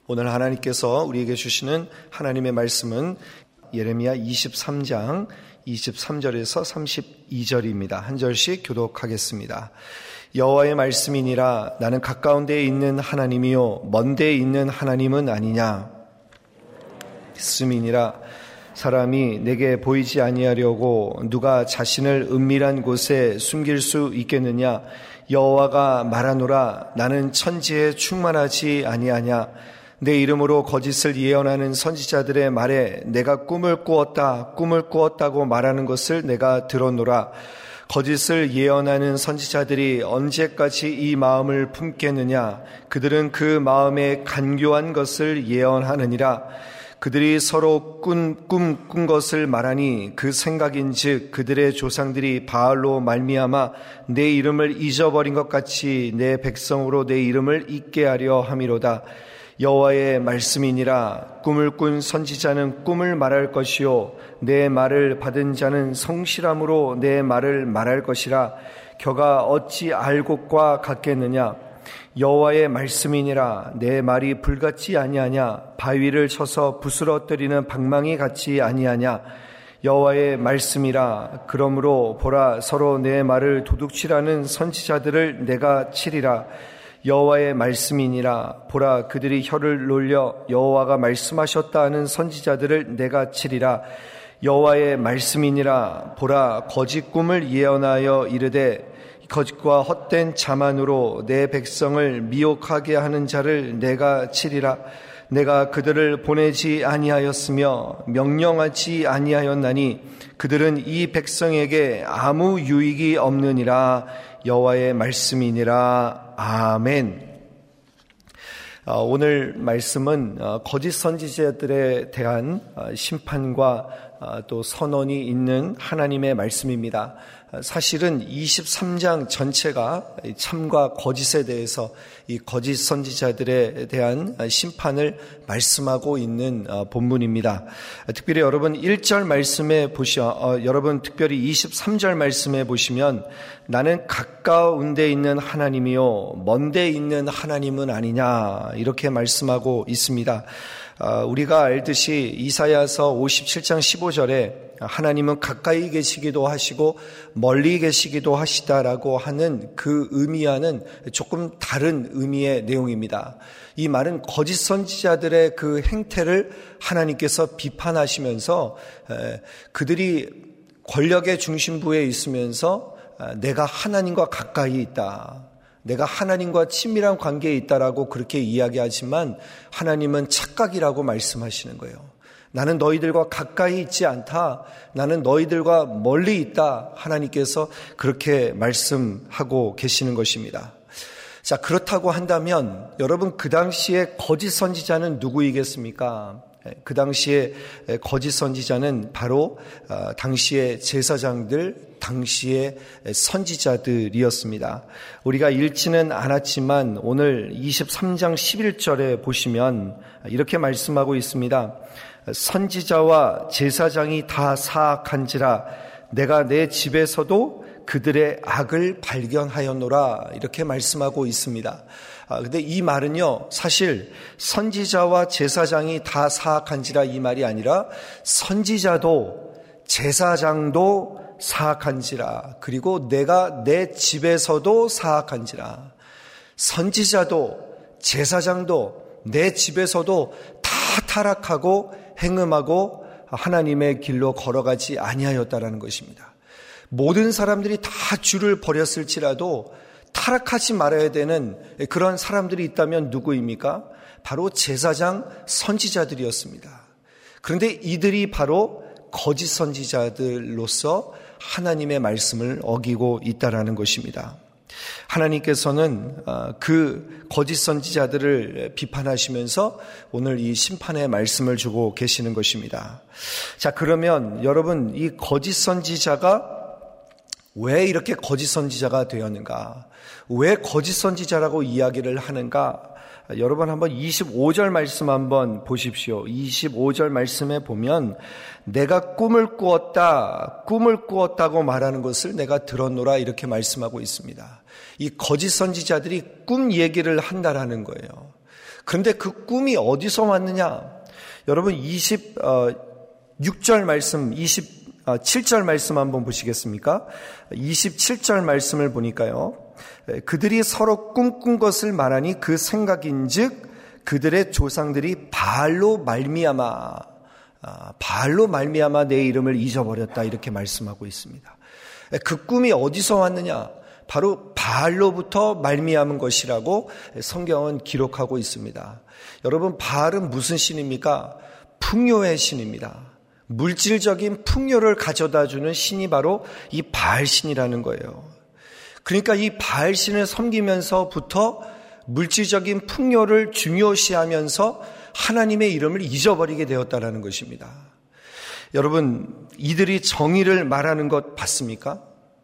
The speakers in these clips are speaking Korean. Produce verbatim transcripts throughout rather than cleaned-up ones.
오늘 하나님께서 우리에게 주시는 하나님의 말씀은 예레미야 이십삼 장 이십삼 절에서 삼십이 절입니다. 한 절씩 교독하겠습니다. 여호와의 말씀이니라. 나는 가까운 데에 있는 하나님이요 먼 데에 있는 하나님은 아니냐. 말씀이니라. 사람이 내게 보이지 아니하려고 누가 자신을 은밀한 곳에 숨길 수 있겠느냐. 여호와가 말하노라. 나는 천지에 충만하지 아니하냐. 내 이름으로 거짓을 예언하는 선지자들의 말에 내가 꿈을 꾸었다, 꿈을 꾸었다고 말하는 것을 내가 들었노라. 거짓을 예언하는 선지자들이 언제까지 이 마음을 품겠느냐. 그들은 그 마음에 간교한 것을 예언하느니라. 그들이 서로 꾼, 꿈, 꾼 것을 말하니 그 생각인즉 그들의 조상들이 바알로 말미암아 내 이름을 잊어버린 것 같이 내 백성으로 내 이름을 잊게 하려 함이로다. 여호와의 말씀이니라. 꿈을 꾼 선지자는 꿈을 말할 것이요 내 말을 받은 자는 성실함으로 내 말을 말할 것이라. 겨가 어찌 알곡과 같겠느냐. 여호와의 말씀이니라. 내 말이 불같지 아니하냐. 바위를 쳐서 부스러뜨리는 방망이 같지 아니하냐. 여호와의 말씀이라. 그러므로 보라, 서로 내 말을 도둑질하는 선지자들을 내가 치리라. 여호와의 말씀이니라. 보라, 그들이 혀를 놀려 여호와가 말씀하셨다 하는 선지자들을 내가 치리라. 여호와의 말씀이니라. 보라, 거짓 꿈을 예언하여 이르되 거짓과 헛된 자만으로 내 백성을 미혹하게 하는 자를 내가 치리라. 내가 그들을 보내지 아니하였으며 명령하지 아니하였나니 그들은 이 백성에게 아무 유익이 없느니라. 여호와의 말씀이니라. 아멘. 오늘 말씀은 거짓 선지자들에 대한 심판과 또 선언이 있는 하나님의 말씀입니다. 사실은 이십삼 장 전체가 참과 거짓에 대해서 이 거짓 선지자들에 대한 심판을 말씀하고 있는 본문입니다. 특별히 여러분 일 절 말씀에 보시어 어, 여러분 특별히 이십삼 절 말씀에 보시면 나는 가까운 데 있는 하나님이요 먼 데 있는 하나님은 아니냐 이렇게 말씀하고 있습니다. 어, 우리가 알듯이 이사야서 오십칠 장 십오 절에 하나님은 가까이 계시기도 하시고 멀리 계시기도 하시다라고 하는 그 의미와는 조금 다른 의미의 내용입니다. 이 말은 거짓 선지자들의 그 행태를 하나님께서 비판하시면서 그들이 권력의 중심부에 있으면서 내가 하나님과 가까이 있다, 내가 하나님과 친밀한 관계에 있다라고 그렇게 이야기하지만 하나님은 착각이라고 말씀하시는 거예요. 나는 너희들과 가까이 있지 않다. 나는 너희들과 멀리 있다. 하나님께서 그렇게 말씀하고 계시는 것입니다. 자, 그렇다고 한다면 여러분 그 당시에 거짓 선지자는 누구이겠습니까? 그 당시에 거짓 선지자는 바로 당시의 제사장들, 당시의 선지자들이었습니다. 우리가 읽지는 않았지만 오늘 이십삼 장 십일 절에 보시면 이렇게 말씀하고 있습니다. 선지자와 제사장이 다 사악한지라 내가 내 집에서도 그들의 악을 발견하였노라 이렇게 말씀하고 있습니다. 아, 근데 이 말은요 사실 선지자와 제사장이 다 사악한지라 이 말이 아니라 선지자도 제사장도 사악한지라 그리고 내가 내 집에서도 사악한지라. 선지자도 제사장도 내 집에서도 다 타락하고 행음하고 하나님의 길로 걸어가지 아니하였다라는 것입니다. 모든 사람들이 다 주를 버렸을지라도 타락하지 말아야 되는 그런 사람들이 있다면 누구입니까? 바로 제사장 선지자들이었습니다. 그런데 이들이 바로 거짓 선지자들로서 하나님의 말씀을 어기고 있다라는 것입니다. 하나님께서는 그 거짓 선지자들을 비판하시면서 오늘 이 심판의 말씀을 주고 계시는 것입니다. 자, 그러면 여러분 이 거짓 선지자가 왜 이렇게 거짓 선지자가 되었는가? 왜 거짓 선지자라고 이야기를 하는가? 여러분 한번 이십오 절 말씀 한번 보십시오. 이십오 절 말씀에 보면 내가 꿈을 꾸었다, 꿈을 꾸었다고 말하는 것을 내가 들었노라 이렇게 말씀하고 있습니다. 이 거짓 선지자들이 꿈 얘기를 한다라는 거예요. 그런데 그 꿈이 어디서 왔느냐? 여러분 이십육 절 말씀, 이십칠 절 말씀 한번 보시겠습니까? 이십칠 절 말씀을 보니까요. 그들이 서로 꿈꾼 것을 말하니 그 생각인즉 그들의 조상들이 바알로 말미암아 바알로 말미암아 내 이름을 잊어버렸다, 이렇게 말씀하고 있습니다. 그 꿈이 어디서 왔느냐? 바로 바알로부터 말미암은 것이라고 성경은 기록하고 있습니다. 여러분, 바알은 무슨 신입니까? 풍요의 신입니다. 물질적인 풍요를 가져다 주는 신이 바로 이 바알 신이라는 거예요. 그러니까 이 바알 신을 섬기면서부터 물질적인 풍요를 중요시하면서 하나님의 이름을 잊어버리게 되었다는 것입니다. 여러분, 이들이 정의를 말하는 것 봤습니까?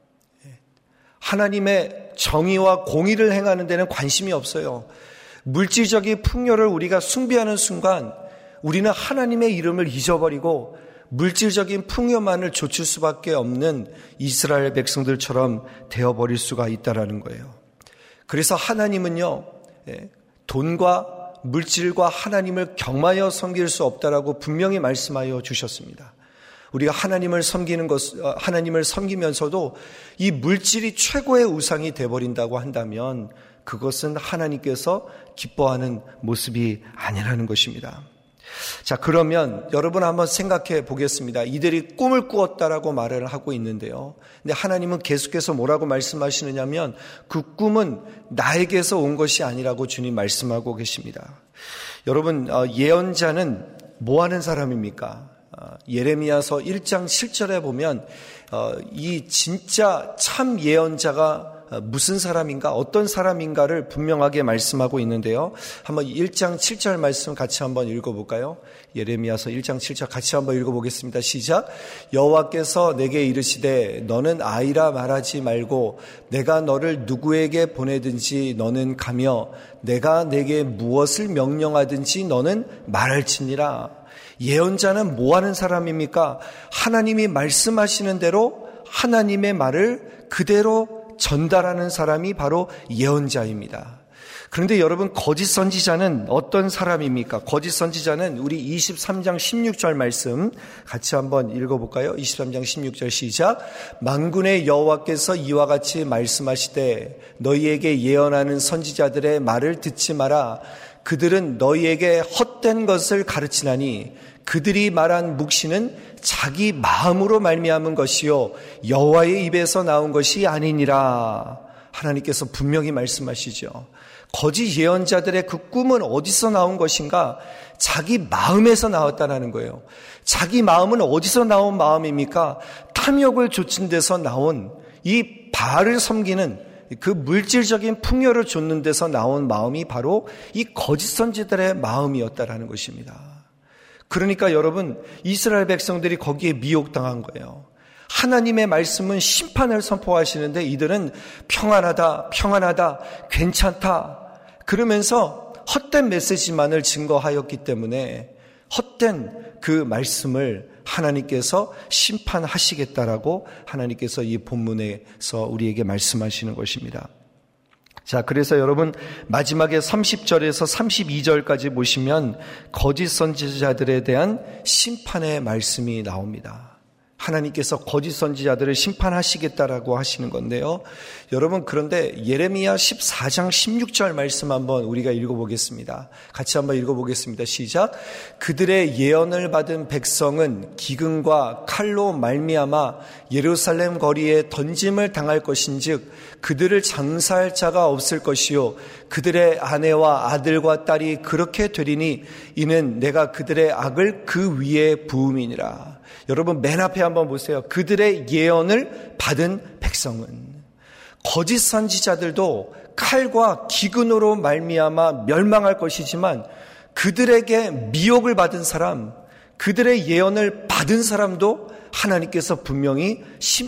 하나님의 정의와 공의를 행하는 데는 관심이 없어요. 물질적인 풍요를 우리가 숭배하는 순간 우리는 하나님의 이름을 잊어버리고 물질적인 풍요만을 좇을 수밖에 없는 이스라엘 백성들처럼 되어버릴 수가 있다는 거예요. 그래서 하나님은요, 돈과 물질과 하나님을 경마여 섬길 수 없다라고 분명히 말씀하여 주셨습니다. 우리가 하나님을 섬기는 것, 하나님을 섬기면서도 이 물질이 최고의 우상이 되어버린다고 한다면 그것은 하나님께서 기뻐하는 모습이 아니라는 것입니다. 자, 그러면 여러분 한번 생각해 보겠습니다. 이들이 꿈을 꾸었다라고 말을 하고 있는데요. 근데 하나님은 계속해서 뭐라고 말씀하시느냐면 그 꿈은 나에게서 온 것이 아니라고 주님 말씀하고 계십니다. 여러분, 예언자는 뭐 하는 사람입니까? 예레미야서 일 장 칠 절에 보면 이 진짜 참 예언자가 무슨 사람인가, 어떤 사람인가를 분명하게 말씀하고 있는데요. 한번 일 장 칠 절 말씀 같이 한번 읽어볼까요? 예레미야서 일 장 칠 절 같이 한번 읽어보겠습니다. 시작. 여호와께서 내게 이르시되 너는 아이라 말하지 말고 내가 너를 누구에게 보내든지 너는 가며 내가 내게 무엇을 명령하든지 너는 말할지니라. 예언자는 뭐 하는 사람입니까? 하나님이 말씀하시는 대로 하나님의 말을 그대로 전달하는 사람이 바로 예언자입니다. 그런데 여러분, 거짓 선지자는 어떤 사람입니까? 거짓 선지자는 우리 이십삼 장 십육 절 말씀 같이 한번 읽어볼까요? 이십삼 장 십육 절 시작. 만군의 여호와께서 이와 같이 말씀하시되 너희에게 예언하는 선지자들의 말을 듣지 마라. 그들은 너희에게 헛된 것을 가르치나니 그들이 말한 묵시는 자기 마음으로 말미암은 것이요 여호와의 입에서 나온 것이 아니니라. 하나님께서 분명히 말씀하시죠. 거짓 예언자들의 그 꿈은 어디서 나온 것인가? 자기 마음에서 나왔다는 거예요. 자기 마음은 어디서 나온 마음입니까? 탐욕을 좇은 데서 나온, 이 바알을 섬기는 그 물질적인 풍요를 좇는 데서 나온 마음이 바로 이 거짓 선지자들의 마음이었다라는 것입니다. 그러니까 여러분, 이스라엘 백성들이 거기에 미혹당한 거예요. 하나님의 말씀은 심판을 선포하시는데 이들은 평안하다, 평안하다, 괜찮다 그러면서 헛된 메시지만을 증거하였기 때문에 헛된 그 말씀을 하나님께서 심판하시겠다라고 하나님께서 이 본문에서 우리에게 말씀하시는 것입니다. 자, 그래서 여러분 마지막에 삼십 절에서 삼십이 절까지 보시면 거짓 선지자들에 대한 심판의 말씀이 나옵니다. 하나님께서 거짓 선지자들을 심판하시겠다라고 하시는 건데요. 여러분, 그런데 예레미야 십사 장 십육 절 말씀 한번 우리가 읽어보겠습니다. 같이 한번 읽어보겠습니다. 시작. 그들의 예언을 받은 백성은 기근과 칼로 말미암아 예루살렘 거리에 던짐을 당할 것인즉 그들을 장사할 자가 없을 것이요 그들의 아내와 아들과 딸이 그렇게 되리니 이는 내가 그들의 악을 그 위에 부음이니라. 여러분, 맨 앞에 한번 보세요. 그들의 예언을 받은 백성은, 거짓 선지자들도 칼과 기근으로 말미암아 멸망할 것이지만 그들에게 미혹을 받은 사람, 그들의 예언을 받은 사람도 하나님께서 분명히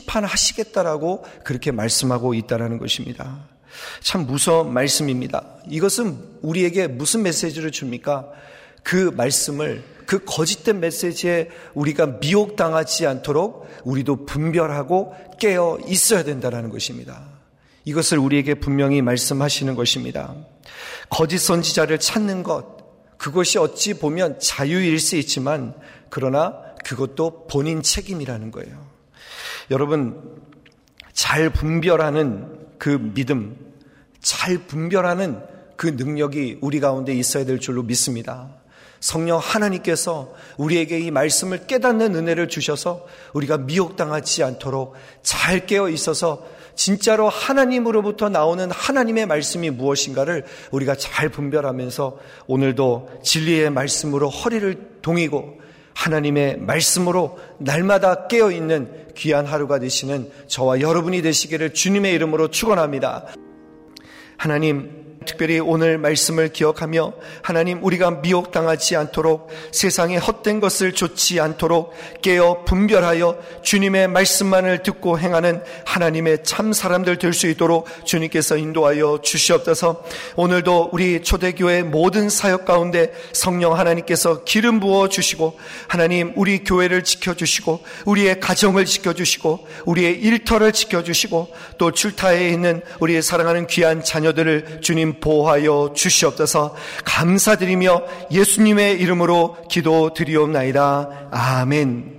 심판하시겠다라고 그렇게 말씀하고 있다는 것입니다. 참 무서운 말씀입니다. 이것은 우리에게 무슨 메시지를 줍니까? 그 말씀을, 그 거짓된 메시지에 우리가 미혹당하지 않도록 우리도 분별하고 깨어 있어야 된다는 것입니다. 이것을 우리에게 분명히 말씀하시는 것입니다. 거짓 선지자를 찾는 것, 그것이 어찌 보면 자유일 수 있지만 그러나 그것도 본인 책임이라는 거예요. 여러분, 잘 분별하는 그 믿음, 잘 분별하는 그 능력이 우리 가운데 있어야 될 줄로 믿습니다. 성령 하나님께서 우리에게 이 말씀을 깨닫는 은혜를 주셔서 우리가 미혹당하지 않도록 잘 깨어 있어서 진짜로 하나님으로부터 나오는 하나님의 말씀이 무엇인가를 우리가 잘 분별하면서 오늘도 진리의 말씀으로 허리를 동이고 하나님의 말씀으로 날마다 깨어있는 귀한 하루가 되시는 저와 여러분이 되시기를 주님의 이름으로 축원합니다. 하나님, 특별히 오늘 말씀을 기억하며 하나님, 우리가 미혹당하지 않도록 세상에 헛된 것을 좇지 않도록 깨어 분별하여 주님의 말씀만을 듣고 행하는 하나님의 참 사람들 될 수 있도록 주님께서 인도하여 주시옵소서. 오늘도 우리 초대교회 모든 사역 가운데 성령 하나님께서 기름 부어 주시고 하나님, 우리 교회를 지켜주시고 우리의 가정을 지켜주시고 우리의 일터를 지켜주시고 또 출타에 있는 우리의 사랑하는 귀한 자녀들을 주님 보호하여 주시옵소서. 감사드리며 예수님의 이름으로 기도드리옵나이다. 아멘.